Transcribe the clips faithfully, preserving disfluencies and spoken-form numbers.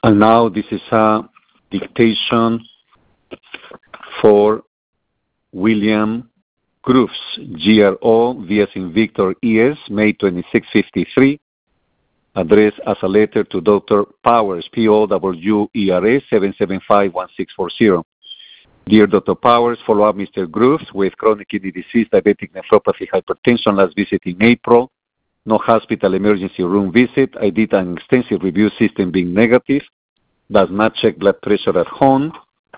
And now this is a dictation for William Groves, G R O, V as in Victor, E S, May twenty-sixth, fifty-three, addressed as a letter to Doctor Powers, P O W E R S, seven seven five one six four zero. Dear Doctor Powers, follow up Mister Groves with chronic kidney disease, diabetic nephropathy, hypertension, last visit in April. No hospital emergency room visit. I did an extensive review, system being negative. Does not check blood pressure at home.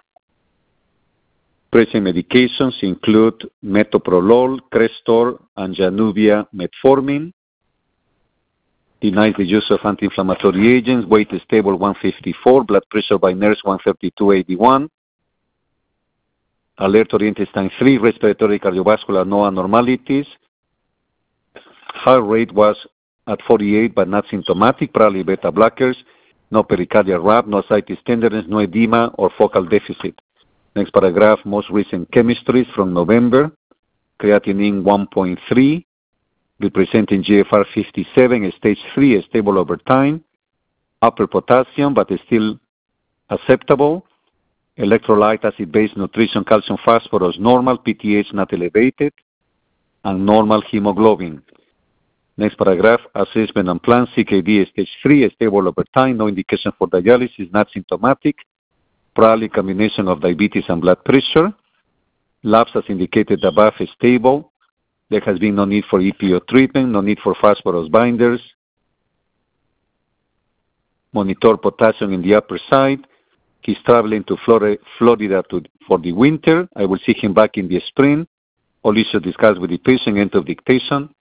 Present medications include metoprolol, Crestor, and Januvia metformin. Denies the use of anti-inflammatory agents. Weight is stable, one fifty-four. Blood pressure by nurse, one thirty-two eighty-one. Alert oriented time three. Respiratory cardiovascular, no abnormalities. Heart rate was at forty-eight, but not symptomatic. Probably beta blockers. No pericardial rap, no ascites tenderness, no edema or focal deficit. Next paragraph, most recent chemistries from November. Creatinine one point three, representing G F R fifty-seven, stage three, stable over time. Upper potassium, but still acceptable. Electrolyte, acid-base nutrition, calcium, phosphorus, normal. P T H not elevated. And normal hemoglobin. Next paragraph, assessment and plan, C K D stage three, stable over time, no indication for dialysis, not symptomatic. Probably combination of diabetes and blood pressure. Labs as indicated above is stable. There has been no need for E P O treatment, no need for phosphorus binders. Monitor potassium in the upper side. He's traveling to Florida to, for the winter. I will see him back in the spring. All issues discussed with the patient, end of dictation.